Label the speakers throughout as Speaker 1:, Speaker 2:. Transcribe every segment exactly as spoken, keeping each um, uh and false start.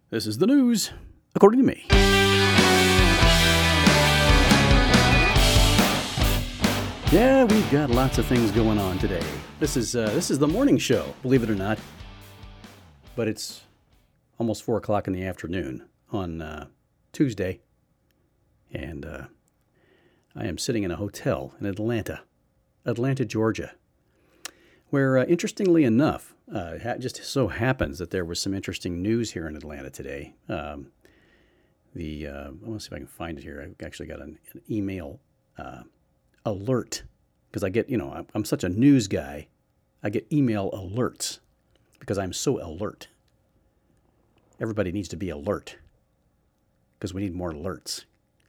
Speaker 1: This is the news, according to me. Yeah, we've got lots of things going on today. This is uh, this is the morning show, believe it or not. But it's almost four o'clock in the afternoon on uh, Tuesday, and uh, I am sitting in a hotel in Atlanta, Atlanta, Georgia, where, uh, interestingly enough, uh, it just so happens that there was some interesting news here in Atlanta today. Um, the uh, I want to see if I can find it here. I've actually got an, an email uh, alert, because I get, you know, I'm, I'm such a news guy. I get email alerts because I'm so alert. Everybody needs to be alert because we need more alerts.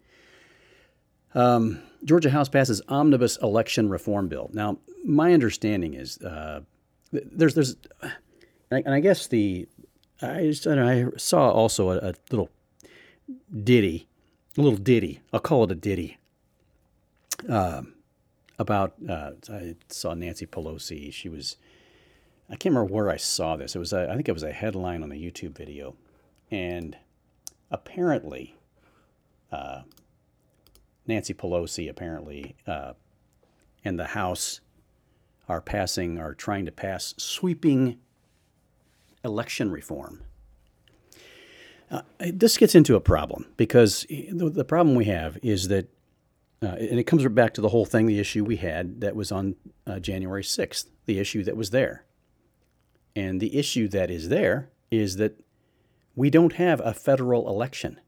Speaker 1: Um, Georgia House passes omnibus election reform bill. Now, my understanding is uh, there's there's, and I guess the I just, I, don't know, I saw also a, a little ditty, a little ditty. I'll call it a ditty. Um, about uh, I saw Nancy Pelosi. She was, I can't remember where I saw this. It was a, I think it was a headline on a YouTube video, and apparently, uh, Nancy Pelosi apparently uh, and the House are passing, are trying to pass sweeping election reform. Uh, this gets into a problem because the, the problem we have is that, uh, and it comes back to the whole thing, the issue we had that was on uh, January sixth, the issue that was there. And the issue that is there is that we don't have a federal election.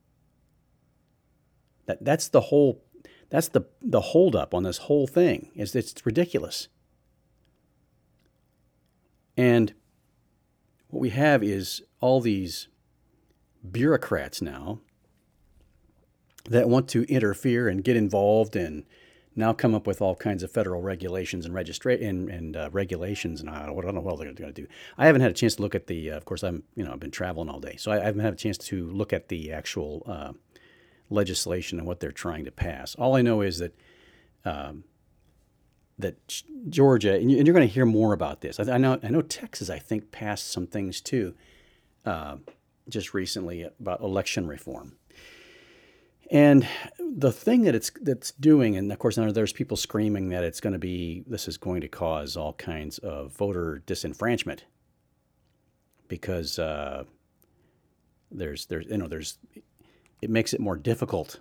Speaker 1: That that's the whole, that's the the holdup on this whole thing. Is it's ridiculous. And what we have is all these bureaucrats now that want to interfere and get involved and now come up with all kinds of federal regulations and registra- and, and uh, regulations, and I don't, I don't know what they're going to do. I haven't had a chance to look at the. Uh, of course, I'm you know I've been traveling all day, so I, I haven't had a chance to look at the actual uh, legislation and what they're trying to pass. All I know is that um, that Georgia, and you're going to hear more about this. I, I know I know Texas, I think, passed some things too, uh, just recently about election reform. And the thing that it's that's doing, and of course, now there's people screaming that it's going to be, this is going to cause all kinds of voter disenfranchisement because uh, there's there's you know there's it makes it more difficult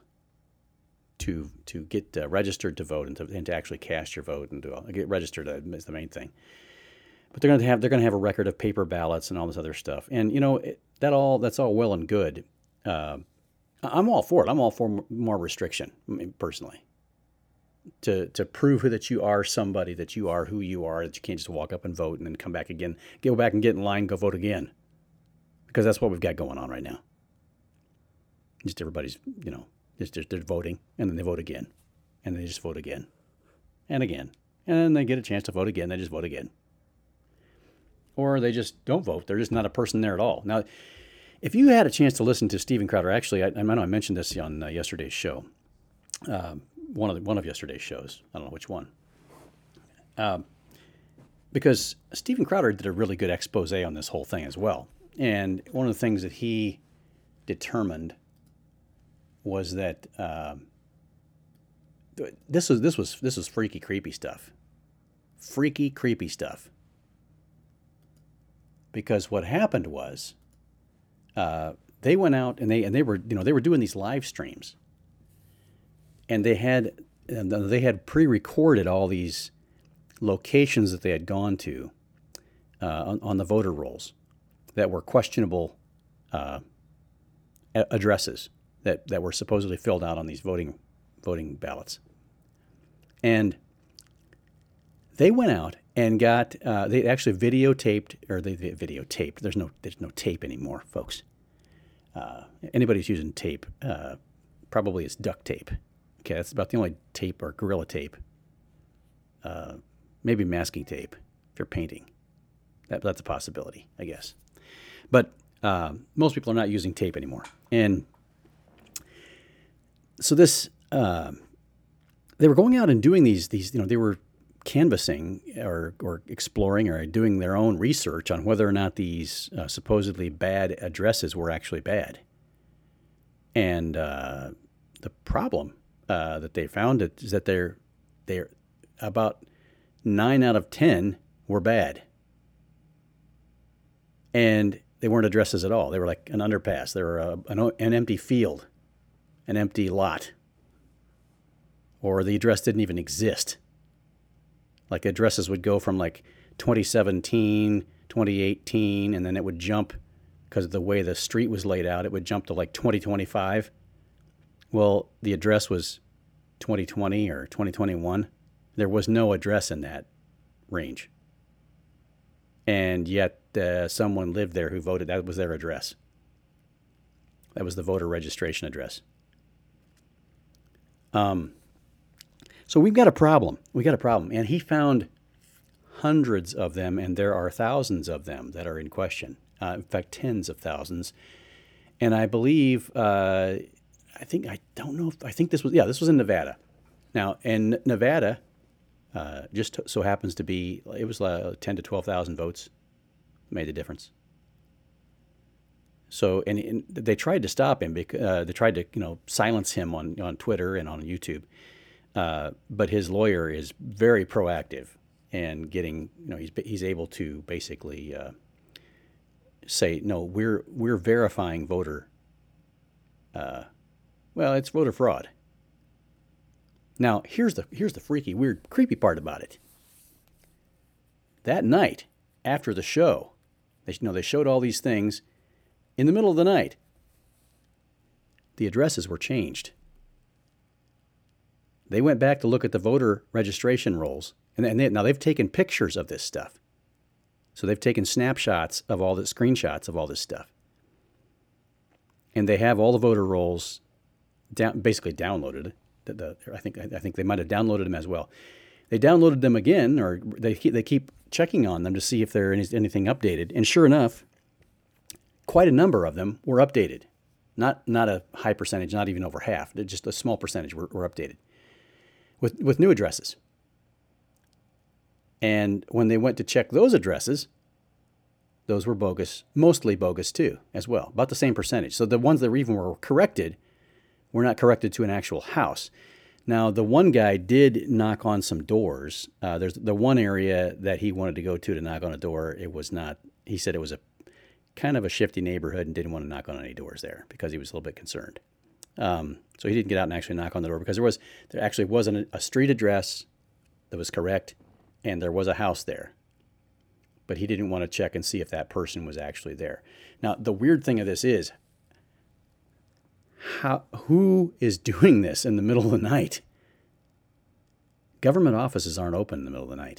Speaker 1: to to get uh, registered to vote and to, and to actually cast your vote and to uh, get registered is the main thing. But they're going to have they're going to have a record of paper ballots and all this other stuff, and you know it, that all that's all well and good. Uh, I'm all for it. I'm all for more restriction, personally, to to prove that you are somebody, that you are who you are, that you can't just walk up and vote and then come back again, go back and get in line, go vote again, because that's what we've got going on right now. Just everybody's, you know, just, just they're voting, and then they vote again, and then they just vote again, and again, and then they get a chance to vote again, they just vote again. Or they just don't vote. They're just not a person there at all. Now, if you had a chance to listen to Steven Crowder, actually, I, I know I mentioned this on uh, yesterday's show, um, one of the, one of yesterday's shows. I don't know which one, um, because Steven Crowder did a really good expose on this whole thing as well. And one of the things that he determined was that uh, this was this was this was freaky, creepy stuff, freaky, creepy stuff. Because what happened was. Uh, they went out and they and they were you know they were doing these live streams, and they had and they had pre-recorded all these locations that they had gone to uh, on, on the voter rolls that were questionable uh, addresses that, that were supposedly filled out on these voting voting ballots, and they went out and got uh, they actually videotaped or they, they videotaped. There's no there's no tape anymore, folks. Uh, anybody who's using tape uh, probably is duct tape. Okay, that's about the only tape or Gorilla Tape. Uh, maybe masking tape if you're painting. That, that's a possibility, I guess. But uh, most people are not using tape anymore, and so this uh, they were going out and doing these these you know they were canvassing or, or exploring or doing their own research on whether or not these uh, supposedly bad addresses were actually bad. And uh, the problem uh, that they found is that they're they're about nine out of ten were bad, and they weren't addresses at all. They were like an underpass. They were a, an, an empty field, an empty lot, or the address didn't even exist. Like addresses would go from like twenty seventeen, twenty eighteen, and then it would jump because of the way the street was laid out. It would jump to like twenty twenty-five. Well, the address was twenty twenty or twenty twenty-one. There was no address in that range. And yet uh, someone lived there who voted. That was their address. That was the voter registration address. Um, so we've got a problem. We got a problem. And he found hundreds of them, and there are thousands of them that are in question. Uh, in fact, tens of thousands. And I believe, uh, I think, I don't know if, I think this was, yeah, this was in Nevada. Now, in Nevada, uh, just so happens to be, it was uh, ten to twelve thousand votes made the difference. So, and, and they tried to stop him, because uh, they tried to, you know, silence him on, on Twitter and on YouTube. Uh, but his lawyer is very proactive and getting, you know, he's he's able to basically uh, say, no, we're we're verifying voter. Uh, well, it's voter fraud. Now, here's the here's the freaky, weird, creepy part about it. That night after the show, they you know they showed all these things. In the middle of the night, the addresses were changed. They went back to look at the voter registration rolls, and, and they, now they've taken pictures of this stuff. So they've taken snapshots of all the screenshots of all this stuff, and they have all the voter rolls down, basically downloaded. The, the, I think I think they might have downloaded them as well. They downloaded them again, or they keep, they keep checking on them to see if there is anything updated. And sure enough, quite a number of them were updated. Not not a high percentage, not even over half. Just a small percentage were, were updated with with new addresses. And when they went to check those addresses, those were bogus, mostly bogus too, as well, about the same percentage. So the ones that even were corrected were not corrected to an actual house. Now, the one guy did knock on some doors. Uh, there's the one area that he wanted to go to to knock on a door. It was not, he said it was a kind of a shifty neighborhood and didn't want to knock on any doors there because he was a little bit concerned. Um, so he didn't get out and actually knock on the door because there was, there actually wasn't a street address that was correct, and there was a house there. But he didn't want to check and see if that person was actually there. Now, the weird thing of this is, How, who is doing this in the middle of the night? Government offices aren't open in the middle of the night.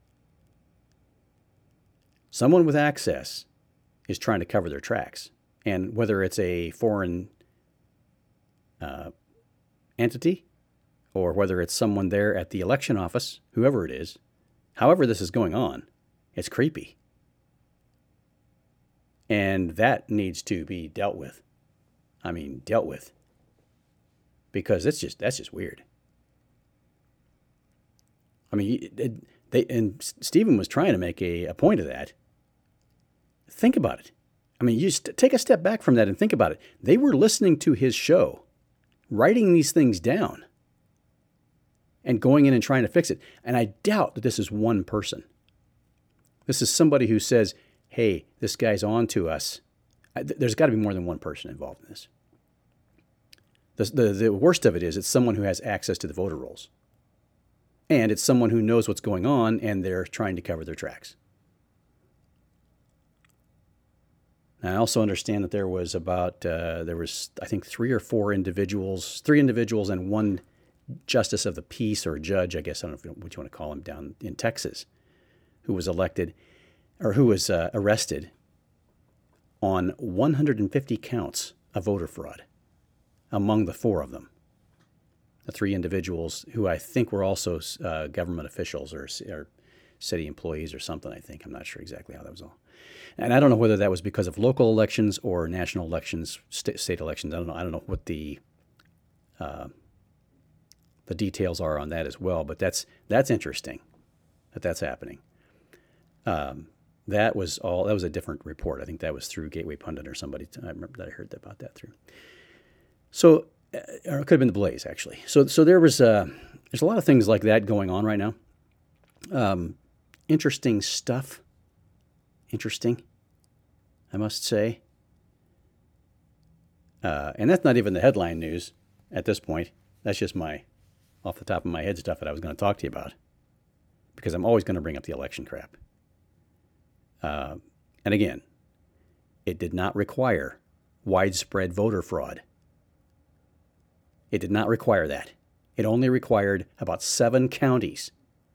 Speaker 1: Someone with access is trying to cover their tracks. And whether it's a foreign uh, entity or whether it's someone there at the election office, whoever it is, however this is going on, it's creepy. And that needs to be dealt with. I mean, dealt with, because it's just that's just weird. I mean, it, they and Stephen was trying to make a, a point of that. Think about it. I mean, you st- take a step back from that and think about it. They were listening to his show, writing these things down, and going in and trying to fix it. And I doubt that this is one person. This is somebody who says, "Hey, this guy's on to us." There's got to be more than one person involved in this. The, the, the worst of it is it's someone who has access to the voter rolls. And it's someone who knows what's going on, and they're trying to cover their tracks. Now, I also understand that there was about, uh, there was, I think, three or four individuals, three individuals and one justice of the peace or judge, I guess, I don't know what you want to call him, down in Texas, who was elected, or who was uh, arrested on one hundred fifty counts of voter fraud among the four of them. The three individuals who I think were also uh, government officials or, or city employees or something, I think. I'm not sure exactly how that was all. And I don't know whether that was because of local elections or national elections, st- state elections. I don't know. I don't know what the uh, the details are on that as well, but that's that's interesting. that that's happening. Um, that was all. That was a different report. I think that was through Gateway Pundit or somebody. I remember that I heard about that through. So, uh, or it could have been the Blaze actually. So, so there was uh, there's a lot of things like that going on right now. Um, interesting stuff. Interesting, I must say. Uh, and that's not even the headline news at this point. That's just my, off the top of my head stuff that I was going to talk to you about. Because I'm always going to bring up the election crap. Uh, and again, it did not require widespread voter fraud. It did not require that. It only required about seven counties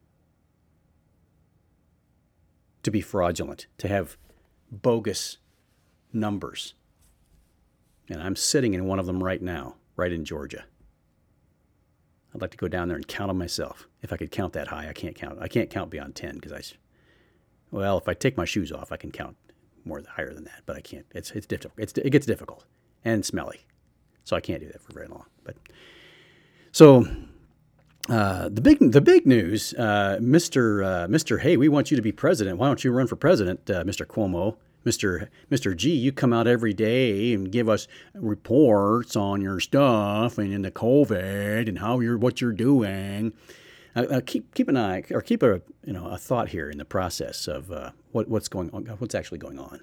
Speaker 1: to be fraudulent, to have bogus numbers. And I'm sitting in one of them right now, right in Georgia. I'd like to go down there and count them myself. If I could count that high, I can't count. I can't count beyond ten because I, well, if I take my shoes off, I can count more higher than that. But I can't. It's it's difficult. It's it gets difficult and smelly, so I can't do that for very long. But so uh, the big the big news, uh, Mister Uh, Mister Hey, we want you to be president. Why don't you run for president, uh, Mister Cuomo? Mister Mister G, you come out every day and give us reports on your stuff and in the COVID and how you're what you're doing. Uh, uh, keep keep an eye or keep a you know a thought here in the process of uh, what what's going on, what's actually going on.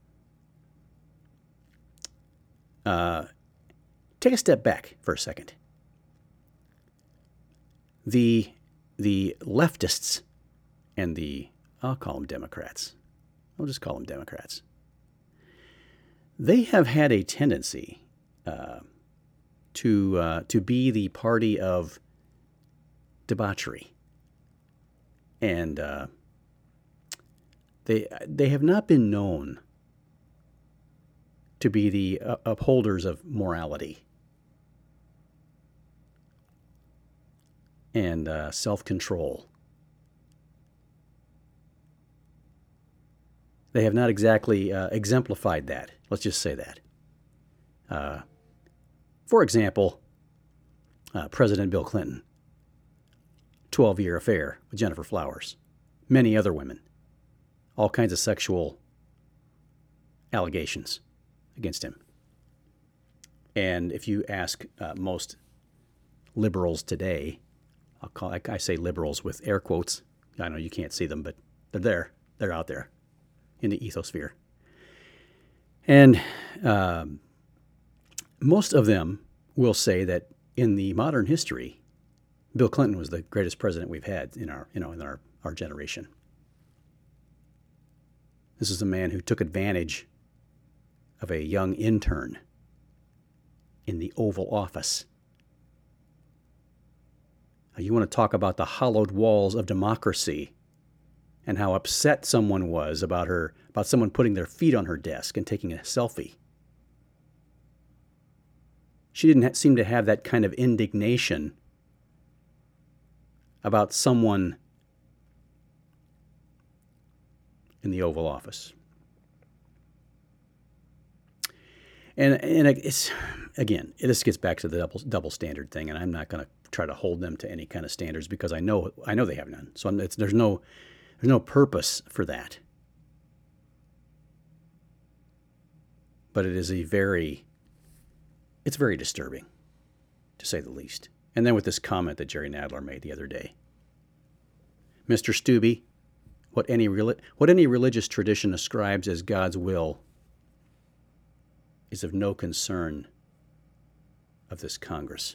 Speaker 1: Uh, take a step back for a second. The the leftists and the I'll call them Democrats. I'll just call them Democrats. They have had a tendency uh, to uh, to be the party of debauchery, and uh, they they have not been known to be the uh, upholders of morality and uh, self-control. They have not exactly uh, exemplified that. Let's just say that. Uh, for example, uh, President Bill Clinton, twelve-year affair with Gennifer Flowers, many other women, all kinds of sexual allegations against him. And if you ask uh, most liberals today, I'll call I say liberals with air quotes. I know you can't see them, but they're there. They're out there in the ethosphere. And um, most of them will say that in the modern history, Bill Clinton was the greatest president we've had in our, you know, in our, our generation. This is a man who took advantage of a young intern in the Oval Office. Now, you want to talk about the hallowed walls of democracy and how upset someone was about her, about someone putting their feet on her desk and taking a selfie. She didn't ha- seem to have that kind of indignation about someone in the Oval Office. And and it's again, it just gets back to the double double standard thing, and I'm not going to try to hold them to any kind of standards because I know I know they have none. So it's, there's no there's no purpose for that. But it is a very it's very disturbing, to say the least. And then with this comment that Jerry Nadler made the other day, Mister Stubbe, what any what any religious tradition ascribes as God's will is of no concern of this Congress.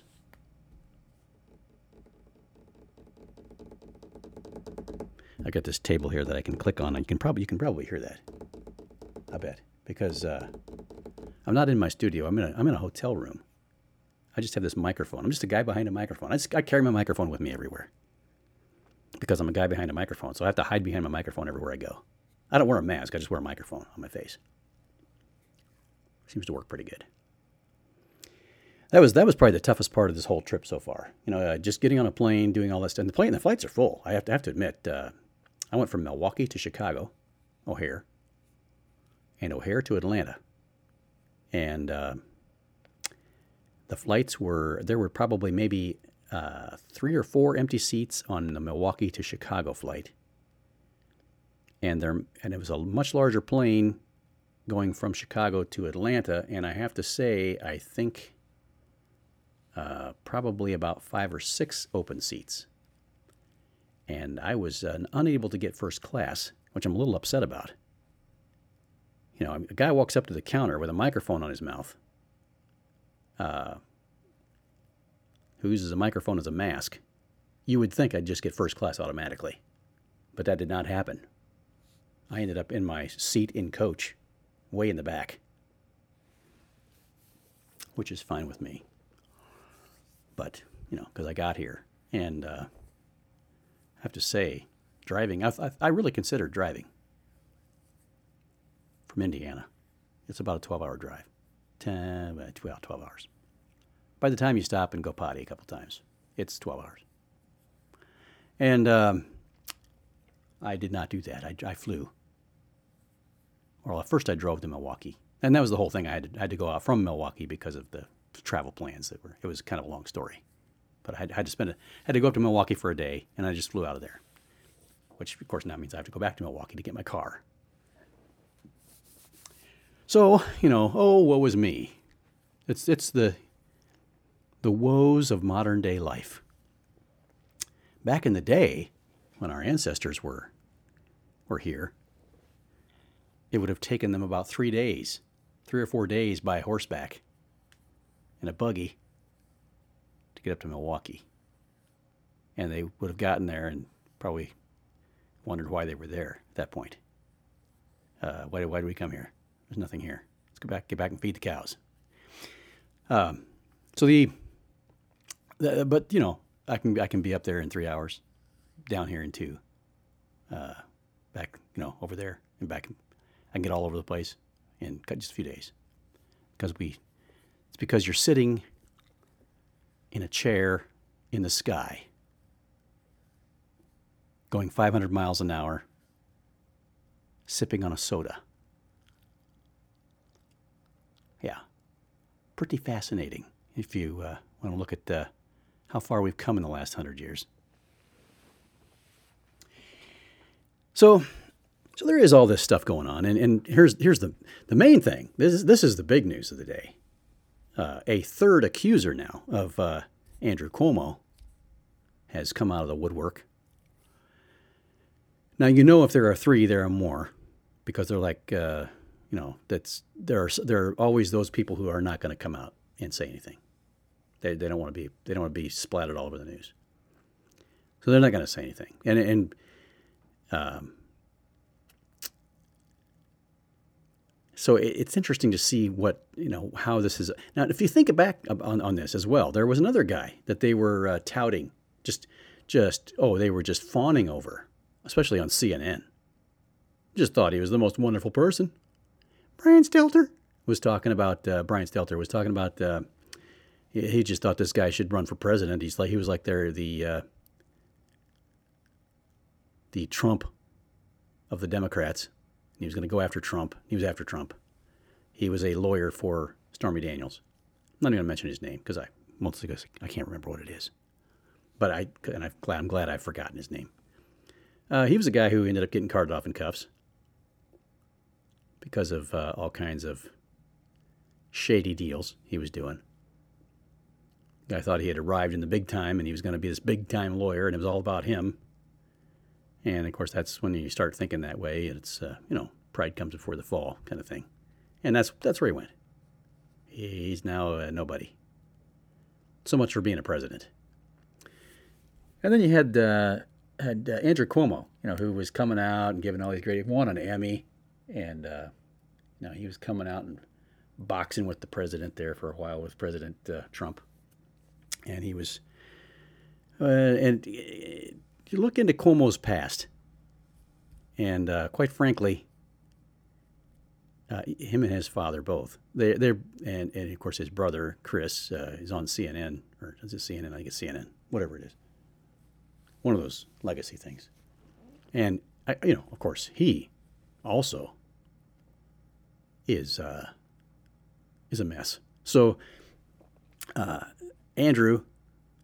Speaker 1: I got this table here that I can click on. And you can probably you can probably hear that. I bet because uh, I'm not in my studio. I'm in a I'm in a hotel room. I just have this microphone. I'm just a guy behind a microphone. I, just, I carry my microphone with me everywhere because I'm a guy behind a microphone. So I have to hide behind my microphone everywhere I go. I don't wear a mask. I just wear a microphone on my face. Seems to work pretty good. That was that was probably the toughest part of this whole trip so far. You know, uh, just getting on a plane, doing all this stuff. And the plane, the flights are full. I have to have to admit, uh, I went from Milwaukee to Chicago, O'Hare, and O'Hare to Atlanta, and uh, the flights were there were probably maybe uh, three or four empty seats on the Milwaukee to Chicago flight, and there and it was a much larger plane going from Chicago to Atlanta, and I have to say, I think uh, probably about five or six open seats. And I was uh, unable to get first class, which I'm a little upset about. You know, a guy walks up to the counter with a microphone on his mouth, uh, who uses a microphone as a mask. You would think I'd just get first class automatically, but that did not happen. I ended up in my seat in coach, way in the back, which is fine with me. But, you know, because I got here. And uh, I have to say, driving, I, I, I really considered driving from Indiana. It's about a twelve-hour drive, ten, well, twelve hours. By the time you stop and go potty a couple times, it's twelve hours. And um, I did not do that. I, I flew. Well, at first I drove to Milwaukee. And that was the whole thing. I had to, I had to go out from Milwaukee because of the travel plans that were, it was kind of a long story. But I had, had to spend it, had to go up to Milwaukee for a day, and I just flew out of there. Which, of course, now means I have to go back to Milwaukee to get my car. So, you know, oh, woe is me. It's it's the the woes of modern day life. Back in the day, when our ancestors were were here, it would have taken them about three days, three or four days by horseback in a buggy to get up to Milwaukee. And they would have gotten there and probably wondered why they were there at that point. Uh, why, why did we come here? There's nothing here. Let's go back, get back and feed the cows. Um, so the, the, but you know, I can I can be up there in three hours, down here in two, uh, back you know over there and back. I can get all over the place in just a few days, because we, it's because you're sitting in a chair in the sky, going five hundred miles an hour, sipping on a soda. Yeah, pretty fascinating if you uh, want to look at uh, how far we've come in the last hundred years. So, so there is all this stuff going on, and, and here's here's the the main thing. This is this is the big news of the day. Uh, a third accuser now of uh, Andrew Cuomo has come out of the woodwork. Now, you know, if there are three, there are more, because they're like, uh, you know, that's there are there are always those people who are not going to come out and say anything. They they don't want to be they don't want to be splattered all over the news. So they're not going to say anything. And and um, so it, it's interesting to see what you know how this is. Now, if you think back on on this as well, there was another guy that they were uh, touting, just just oh they were just fawning over, especially on C N N. Just thought he was the most wonderful person. Brian Stelter was talking about, uh, Brian Stelter was talking about, uh, he, he just thought this guy should run for president. He's like, he was like there, the, uh, the Trump of the Democrats. He was going to go after Trump. He was after Trump. He was a lawyer for Stormy Daniels. I'm not even going to mention his name because I, mostly because I can't remember what it is. But I, and I'm glad, I'm glad I've forgotten his name. Uh, he was a guy who ended up getting carted off in cuffs because of uh, all kinds of shady deals he was doing. Guy thought he had arrived in the big time and he was going to be this big time lawyer and it was all about him. And of course, that's when you start thinking that way. It's, uh, you know, pride comes before the fall kind of thing. And that's that's where he went. He's now uh, nobody. So much for being a president. And then you had uh, had uh, Andrew Cuomo, you know, who was coming out and giving all these great, won an Emmy. And, uh, you know, he was coming out and boxing with the president there for a while with President uh, Trump. And he was, uh, and you look into Cuomo's past, and uh, quite frankly, uh, him and his father both, they, they're, and, and of course his brother, Chris, uh, is on C N N, or is it C N N? I think it's C N N, whatever it is. One of those legacy things. And, I, you know, of course, he also is uh, is a mess. So uh, Andrew,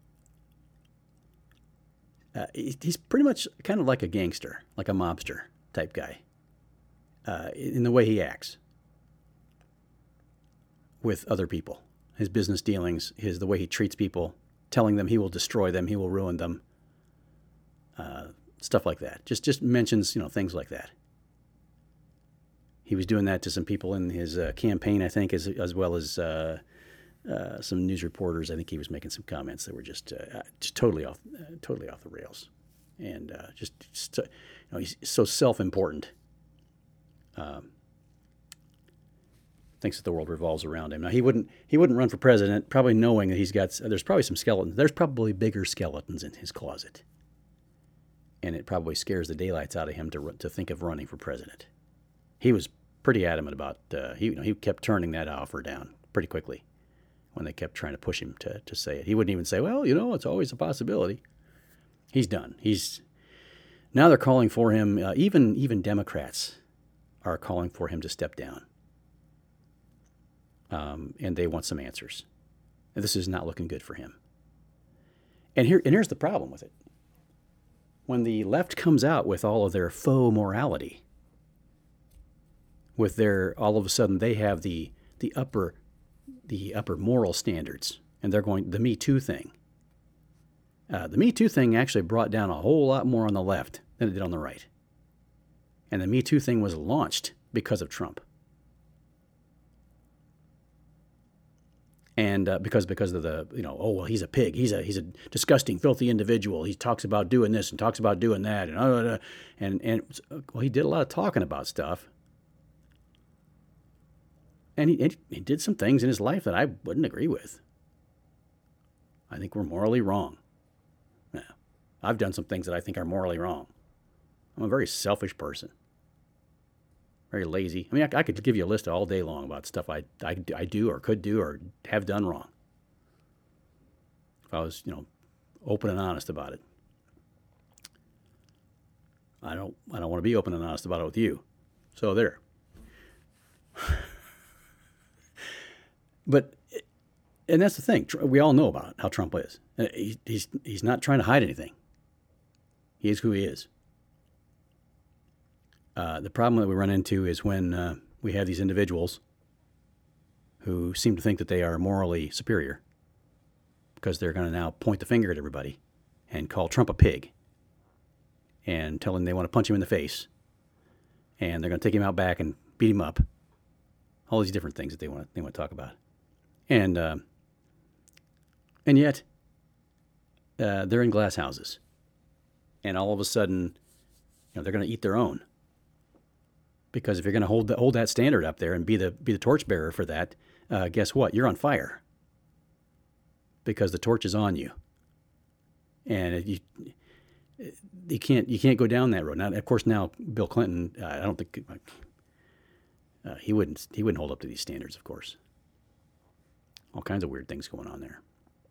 Speaker 1: uh, he's pretty much kind of like a gangster, like a mobster, type guy uh, in the way he acts with other people, his business dealings, his the way he treats people, telling them he will destroy them, he will ruin them, uh, stuff like that. Just just mentions, you know, things like that. He was doing that to some people in his uh, campaign, I think, as as well as uh, uh, some news reporters. I think he was making some comments that were just uh, just totally off uh, totally off the rails, and uh, just, just you know, he's so self-important. Um, thinks that the world revolves around him. Now he wouldn't he wouldn't run for president, probably knowing that he's got there's probably some skeletons. There's probably bigger skeletons in his closet, and it probably scares the daylights out of him to to think of running for president. He was pretty adamant about uh, he you know, he kept turning that offer down pretty quickly when they kept trying to push him to to say it. He wouldn't even say, well, you know, it's always a possibility. He's done. He's now they're calling for him. Uh, even even Democrats are calling for him to step down, um, and they want some answers. And this is not looking good for him. And here and here's the problem with it. When the left comes out with all of their faux morality, with their all of a sudden they have the the upper the upper moral standards, and they're going the Me Too thing. Uh, the Me Too thing actually brought down a whole lot more on the left than it did on the right, and the Me Too thing was launched because of Trump, and uh, because because of the you know oh well he's a pig, he's a he's a disgusting filthy individual, he talks about doing this and talks about doing that, and uh, and and well he did a lot of talking about stuff. And he, he did some things in his life that I wouldn't agree with. I think we're morally wrong. Yeah. I've done some things that I think are morally wrong. I'm a very selfish person. Very lazy. I mean, I, I could give you a list all day long about stuff I, I, I do or could do or have done wrong. If I was, you know, open and honest about it. I don't, I don't want to be open and honest about it with you. So there. But, and that's the thing. We all know about how Trump is. He, he's he's not trying to hide anything. He is who he is. Uh, the problem that we run into is when uh, we have these individuals who seem to think that they are morally superior because they're going to now point the finger at everybody and call Trump a pig and tell him they want to punch him in the face and they're going to take him out back and beat him up. All these different things that they want they want to talk about. And uh, and yet, uh, they're in glass houses. And all of a sudden, you know, they're going to eat their own. Because if you're going to hold the, hold that standard up there and be the be the torchbearer for that, uh, guess what? You're on fire. Because the torch is on you. And you you can't you can't go down that road. Now, of course, now Bill Clinton, uh, I don't think uh, he wouldn't he wouldn't hold up to these standards, of course. All kinds of weird things going on there.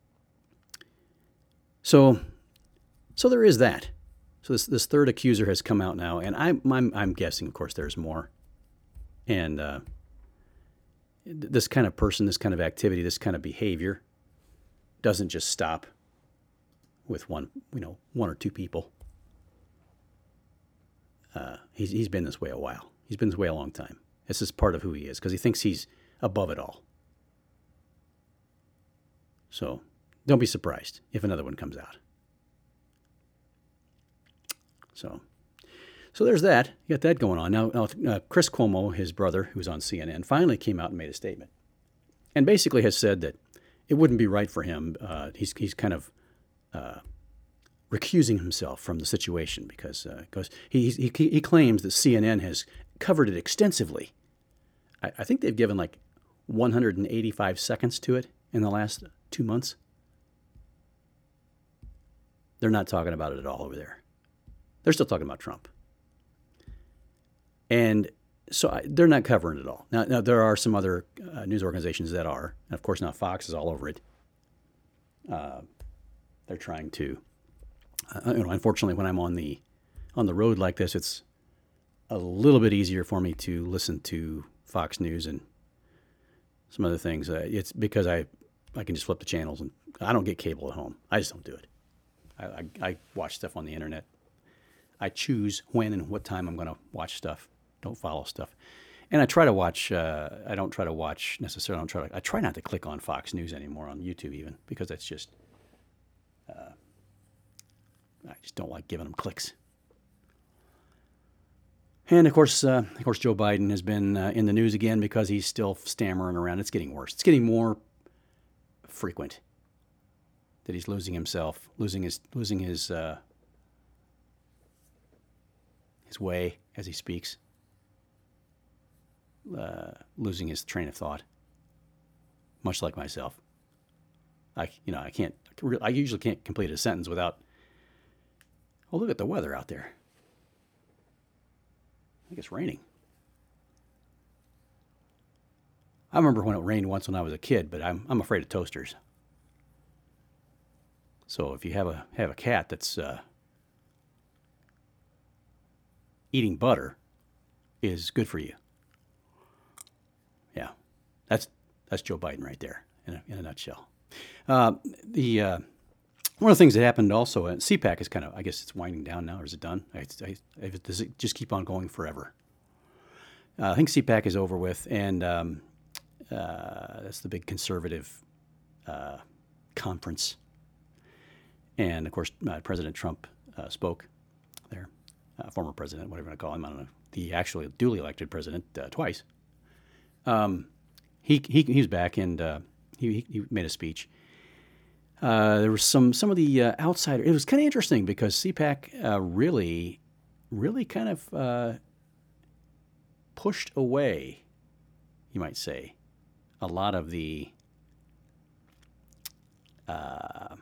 Speaker 1: So, so there is that. So this this third accuser has come out now, and I'm I'm, I'm guessing, of course, there's more. And uh, this kind of person, this kind of activity, this kind of behavior, doesn't just stop with one, you know, one or two people. Uh, he's he's been this way a while. He's been this way a long time. This is part of who he is because he thinks he's above it all. So don't be surprised if another one comes out. So, so there's that. You got that going on. Now, now uh, Chris Cuomo, his brother, who's on C N N, finally came out and made a statement, and basically has said that it wouldn't be right for him. Uh, he's he's kind of uh, recusing himself from the situation because uh, because he, he he claims that C N N has covered it extensively. I, I think they've given like one hundred eighty-five seconds to it in the last two months. They're not talking about it at all over there. They're still talking about Trump. And so I, they're not covering it at all. Now, now there are some other uh, news organizations that are. And of course, now Fox is all over it. Uh, they're trying to, uh, you know, unfortunately, when I'm on the on the road like this, it's a little bit easier for me to listen to Fox News and some other things. Uh, it's because I, I can just flip the channels, and I don't get cable at home. I just don't do it. I, I, I watch stuff on the internet. I choose when and what time I'm going to watch stuff. Don't follow stuff. And I try to watch, uh, I don't try to watch necessarily, I don't try to, I try not to click on Fox News anymore on YouTube even, because that's just, uh, I just don't like giving them clicks. And of course, uh, of course, Joe Biden has been uh, in the news again because he's still stammering around. It's getting worse. It's getting more frequent that he's losing himself, losing his, losing his, uh, his way as he speaks. Uh, losing his train of thought, much like myself. I, you know, I can't. I usually can't complete a sentence without. Oh, look at the weather out there. I think it's raining. I remember when it rained once when I was a kid, but I'm I'm afraid of toasters. So if you have a have a cat that's uh, eating butter, is good for you. Yeah, that's that's Joe Biden right there in a, in a nutshell. Uh, the uh, one of the things that happened also, uh, C PAC is kind of, I guess it's winding down now, or is it done? I, I, I, does it just keep on going forever? Uh, I think C PAC is over with, and um, uh, that's the big conservative uh, conference. And of course, uh, President Trump uh, spoke there, uh, former president, whatever you want to call him. I don't know, the actually duly elected president uh, twice. Um, he, he he was back and uh, he he made a speech. Uh, there was some some of the uh, outsider. It was kind of interesting because C PAC uh, really really kind of uh, pushed away, you might say, a lot of the uh,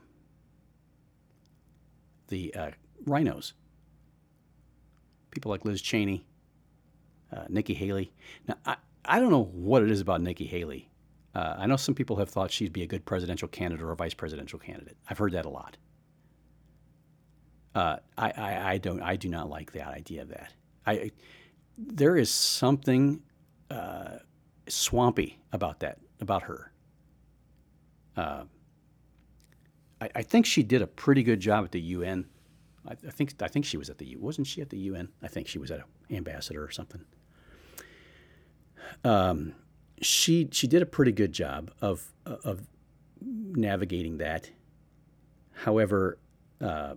Speaker 1: the uh, rhinos. People like Liz Cheney, uh, Nikki Haley. Now I. I don't know what it is about Nikki Haley. Uh, I know some people have thought she'd be a good presidential candidate or a vice presidential candidate. I've heard that a lot. Uh, I, I, I don't. I do not like that idea of that. I there is something uh, swampy about that, about her. Uh, I, I think she did a pretty good job at the U N. I, I think I think she was at the U. Wasn't she at the U N? I think she was at an ambassador or something. Um, she she did a pretty good job of of navigating that. However, uh,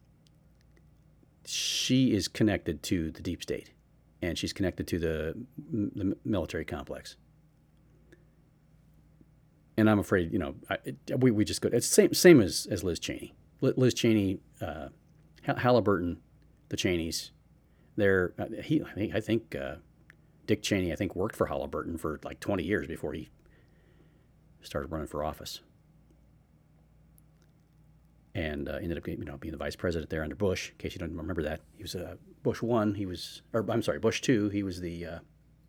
Speaker 1: she is connected to the deep state, and she's connected to the, the military complex. And I'm afraid, you know, I, it, we we just go. It's same same as as Liz Cheney. Liz Cheney, uh, Halliburton, the Cheneys. They're he. I think. I think uh, Dick Cheney, I think, worked for Halliburton for like twenty years before he started running for office, and uh, ended up, you know, being the vice president there under Bush. In case you don't remember that, he was uh, Bush one. He was, or I'm sorry, Bush two. He was the uh,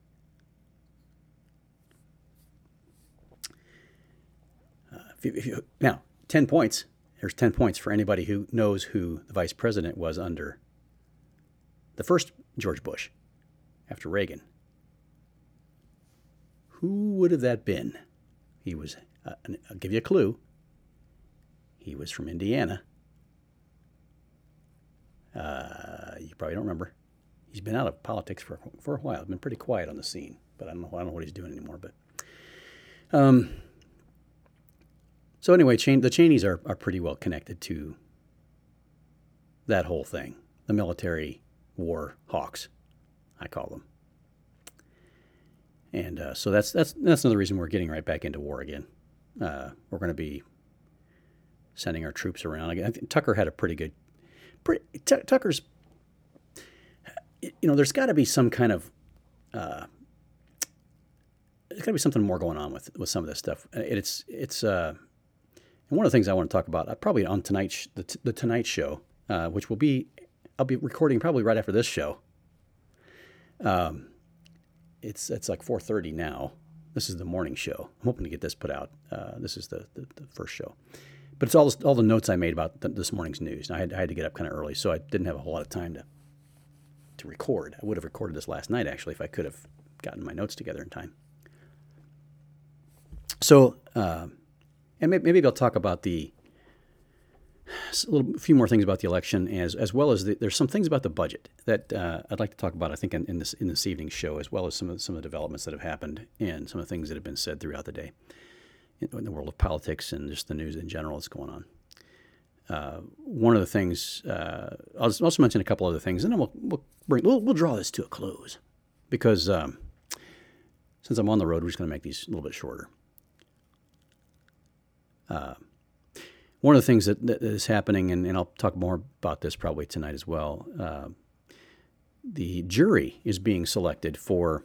Speaker 1: uh, if you, if you, now ten points. There's ten points for anybody who knows who the vice president was under the first George Bush after Reagan. Who would have that been? He was, uh, I'll give you a clue. He was from Indiana. Uh, you probably don't remember. He's been out of politics for for a while. He's been pretty quiet on the scene, but I don't know. I don't know what he's doing anymore. But um, so anyway, Chen, the Cheneys are are pretty well connected to that whole thing. The military war hawks, I call them. And uh, so that's that's that's another reason we're getting right back into war again. Uh, we're going to be sending our troops around again. I think Tucker had a pretty good. Pretty, T- Tucker's, you know, there's got to be some kind of, uh, there's got to be something more going on with with some of this stuff. It's it's uh, and one of the things I want to talk about, uh, probably on tonight's the, the Tonight Show, uh, which will be, I'll be recording probably right after this show. Um. It's it's like four thirty now. This is the morning show. I'm hoping to get this put out. Uh, this is the, the, the first show. But it's all this, all the notes I made about the, this morning's news. I had, I had to get up kind of early, so I didn't have a whole lot of time to to record. I would have recorded this last night, actually, if I could have gotten my notes together in time. So, uh, and maybe, maybe I'll talk about the a little, a few more things about the election, as as well as the, there's some things about the budget that uh, I'd like to talk about. I think in, in this in this evening's show, as well as some of some of the developments that have happened and some of the things that have been said throughout the day in, in the world of politics and just the news in general that's going on. Uh, one of the things uh, I'll just also mention a couple other things, and then we'll we'll bring we'll, we'll draw this to a close because um, since I'm on the road, we're just going to make these a little bit shorter. Uh, One of the things that, that is happening, and, and I'll talk more about this probably tonight as well, uh, the jury is being selected for,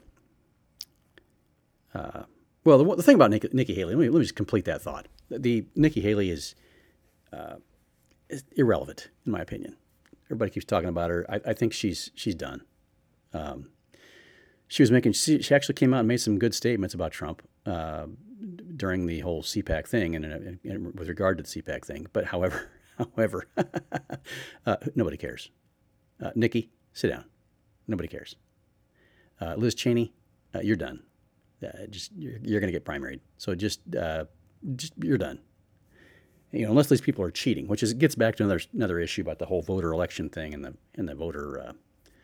Speaker 1: uh, well, the, the thing about Nikki, Nikki Haley, let me, let me just complete that thought. The Nikki Haley is, uh, is irrelevant, in my opinion. Everybody keeps talking about her. I, I think she's she's done. Um, she was making, she, she actually came out and made some good statements about Trump. Uh, during the whole C PAC thing and, and, and with regard to the C PAC thing. But however, however, uh, nobody cares. Uh, Nikki, sit down. Nobody cares. Uh, Liz Cheney, uh, you're done. Uh, just you're, you're going to get primaried. So just, uh, just you're done. You know, unless these people are cheating, which is gets back to another another issue about the whole voter election thing and the and the voter. Uh,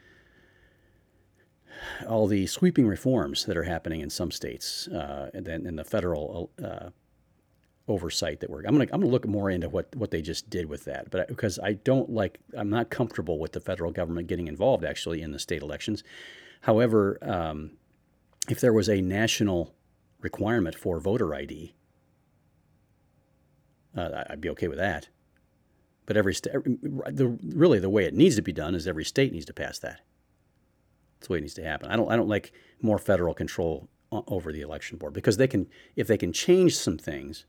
Speaker 1: all the sweeping reforms that are happening in some states, uh, and then in the federal uh, oversight that we're, I'm going to I'm going to look more into what, what they just did with that, but I, because I don't like, I'm not comfortable with the federal government getting involved actually in the state elections. However, um, if there was a national requirement for voter I D, uh, I'd be okay with that. But every state, the really the way it needs to be done is every state needs to pass that. That's the way it needs to happen. I don't. I don't like more federal control over the election board because they can, if they can change some things,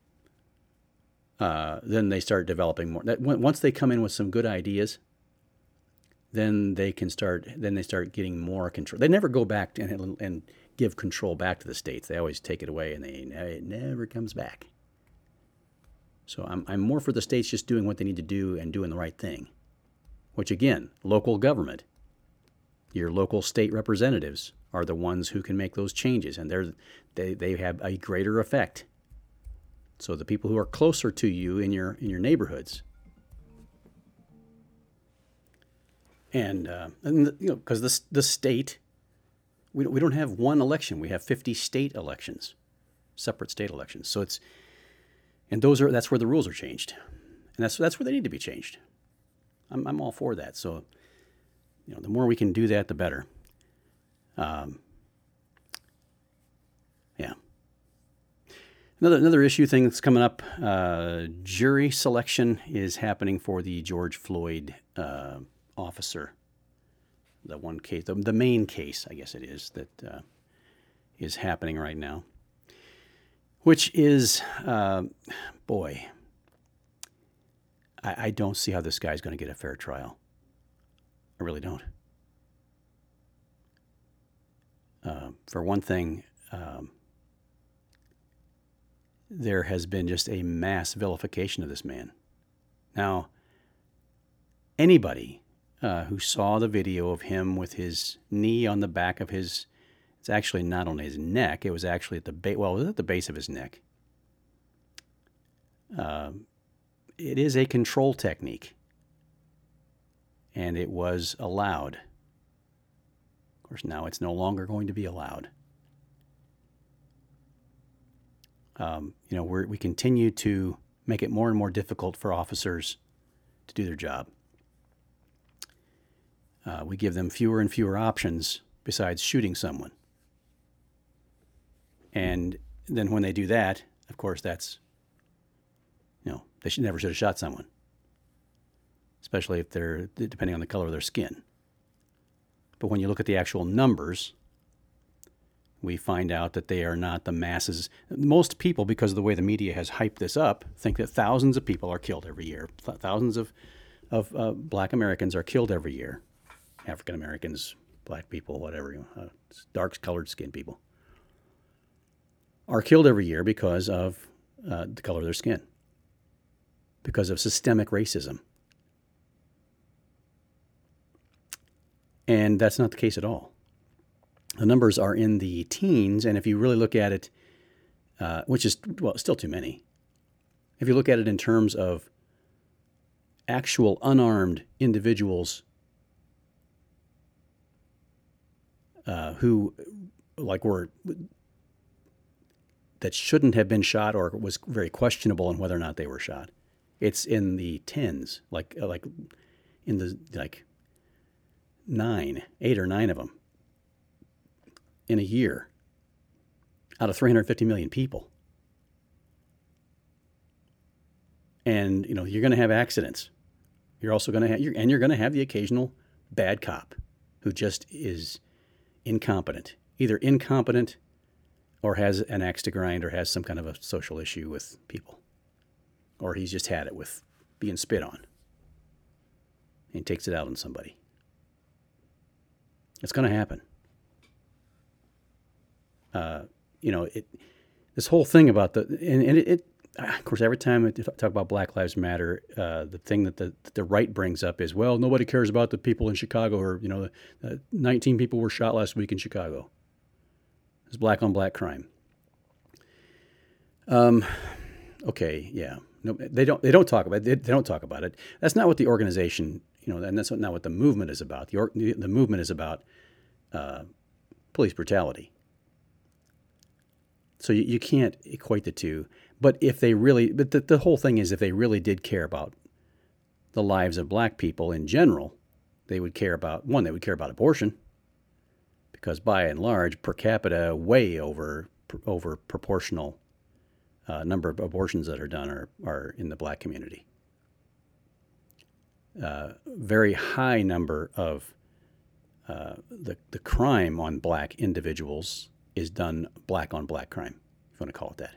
Speaker 1: uh, then they start developing more. That once they come in with some good ideas, then they can start. Then they start getting more control. They never go back and and give control back to the states. They always take it away, and they it never comes back. So I'm I'm more for the states just doing what they need to do and doing the right thing, which again, local government. Your local state representatives are the ones who can make those changes, and they're, they they have a greater effect. So the people who are closer to you in your in your neighborhoods, and, uh, and the, you know, because the the state, we we don't have one election, we have fifty state elections, separate state elections. So it's, and those are that's where the rules are changed, and that's that's where they need to be changed. I'm I'm all for that. So. You know, the more we can do that, the better. Um, yeah. Another another issue thing that's coming up, uh, jury selection is happening for the George Floyd uh, officer. The one case, the, the main case, I guess it is, that uh, is happening right now. Which is, uh, boy, I, I don't see how this guy's going to get a fair trial. I really don't. Uh, for one thing, um, there has been just a mass vilification of this man. Now, anybody uh, who saw the video of him with his knee on the back of his, it's actually not on his neck, it was actually at the base, well, it was at the base of his neck. Uh, it is a control technique. And it was allowed. Of course, now it's no longer going to be allowed. Um, you know, we're, we continue to make it more and more difficult for officers to do their job. Uh, we give them fewer and fewer options besides shooting someone. And then when they do that, of course, that's, you know, they should never should have shot someone. Especially if they're, depending on the color of their skin. But when you look at the actual numbers, we find out that they are not the masses. Most people, because of the way the media has hyped this up, think that thousands of people are killed every year. Thousands of, of uh, black Americans are killed every year. African Americans, black people, whatever, uh, dark-colored skin people, are killed every year because of uh, the color of their skin, because of systemic racism. And that's not the case at all. The numbers are in the teens, and if you really look at it, uh, which is, well, still too many. If you look at it in terms of actual unarmed individuals uh, who, like, were that shouldn't have been shot or was very questionable on whether or not they were shot. It's in the tens, like uh, like in the like nine, eight or nine of them in a year out of three hundred fifty million people. And you know you're going to have accidents. You're also going to have, you're, and you're going to have the occasional bad cop who just is incompetent, either incompetent or has an axe to grind or has some kind of a social issue with people, or he's just had it with being spit on and he takes it out on somebody. It's going to happen. Uh, you know, it. This whole thing about the and, and it, it. Of course, every time I talk about Black Lives Matter, uh, the thing that the that the right brings up is, well, nobody cares about the people in Chicago, or you know, the, uh, nineteen people were shot last week in Chicago. It's black on black crime. Um, okay, yeah, no, they don't. They don't talk about it. They, they don't talk about it. That's not what the organization, you know, and that's not what the movement is about. The or, the movement is about uh, police brutality. So you, you can't equate the two. But if they really, but the, the whole thing is, if they really did care about the lives of black people in general, they would care about, one, they would care about abortion, because by and large, per capita, way over over proportional uh, number of abortions that are done are, are in the black community. Uh, very high number of uh, the, the crime on black individuals is done black on black crime, if you want to call it that.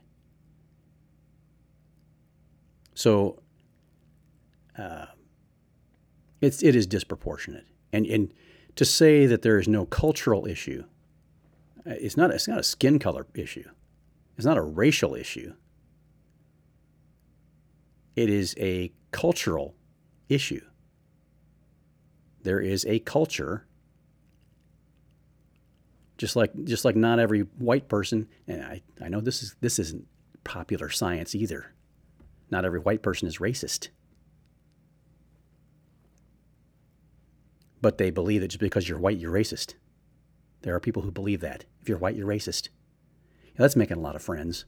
Speaker 1: So uh, it's, it is disproportionate. And, and to say that there is no cultural issue, it's not, it's not a skin color issue. It's not a racial issue. It is a cultural issue. There is a culture, just like just like not every white person, and I, I know this is this isn't popular science either. Not every white person is racist. But they believe that just because you're white, you're racist. There are people who believe that. If you're white, you're racist. Yeah, that's making a lot of friends.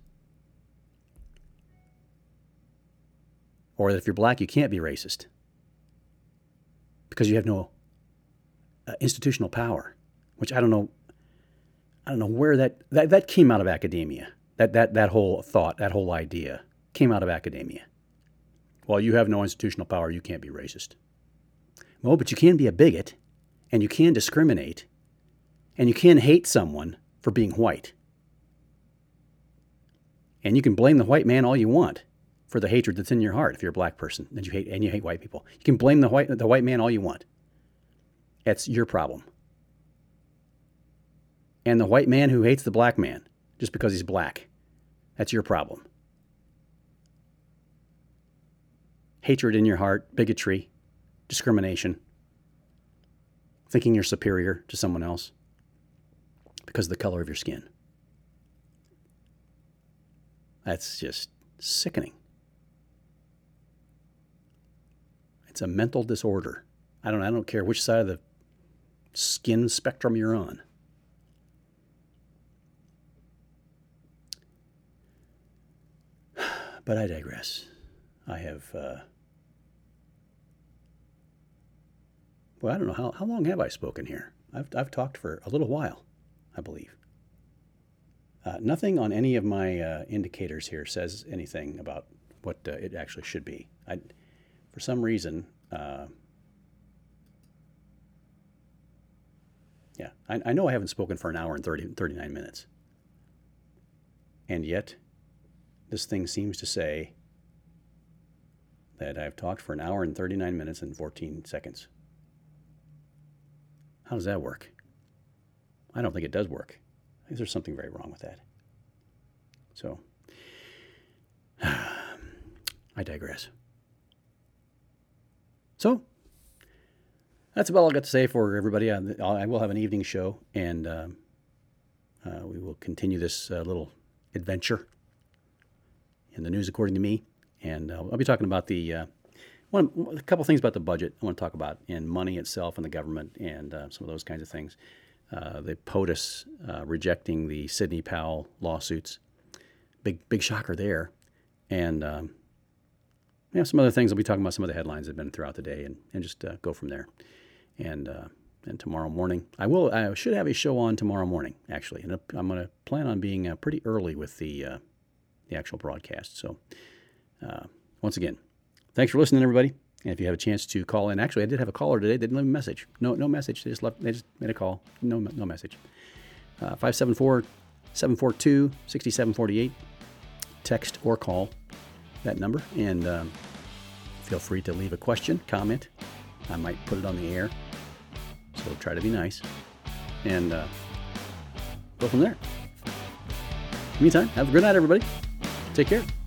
Speaker 1: Or that if you're black, you can't be racist because you have no uh, institutional power, which I don't know. I don't know where that, that that came out of academia. That that that whole thought, that whole idea came out of academia. Well, you have no institutional power, you can't be racist. Well, but you can be a bigot, and you can discriminate, and you can hate someone for being white. And you can blame the white man all you want for the hatred that's in your heart if you're a black person and you hate and you hate white people. You can blame the white the white man all you want. That's your problem. And the white man who hates the black man just because he's black, that's your problem. Hatred in your heart, bigotry, discrimination, thinking you're superior to someone else because of the color of your skin. That's just sickening. It's a mental disorder. I don't I don't care which side of the skin spectrum you're on. But I digress. I have, uh, well, I don't know, how, how long have I spoken here? I've, I've talked for a little while, I believe. Uh, nothing on any of my uh, indicators here says anything about what uh, it actually should be. I, for some reason, uh, yeah, I, I know I haven't spoken for an hour and thirty, thirty-nine minutes. And yet, this thing seems to say that I've talked for an hour and thirty-nine minutes and fourteen seconds. How does that work? I don't think it does work. I think there's something very wrong with that. So, I digress. So, that's about all I got to say for everybody. I, I will have an evening show, and um, uh, we will continue this uh, little adventure in the news according to me. And uh, I'll be talking about the uh, one, a couple things about the budget I want to talk about, and money itself and the government and uh, some of those kinds of things. Uh, the POTUS uh, rejecting the Sidney Powell lawsuits. Big, big shocker there. And um, you know, some other things. I'll be talking about some of the headlines that have been throughout the day, and, and just uh, go from there. And uh, and tomorrow morning, I will. I should have a show on tomorrow morning, actually, and I'm going to plan on being uh, pretty early with the uh, the actual broadcast. So uh, once again, thanks for listening, everybody. And if you have a chance to call in, actually, I did have a caller today. They didn't leave a message. No, no message. They just left. They just made a call. No, no message. Uh, five seven four, seven four two, six seven four eight. Text or call that number, and um, feel free to leave a question, comment. I might put it on the air, so try to be nice, and uh, go from there. Meantime, have a good night, everybody. Take care.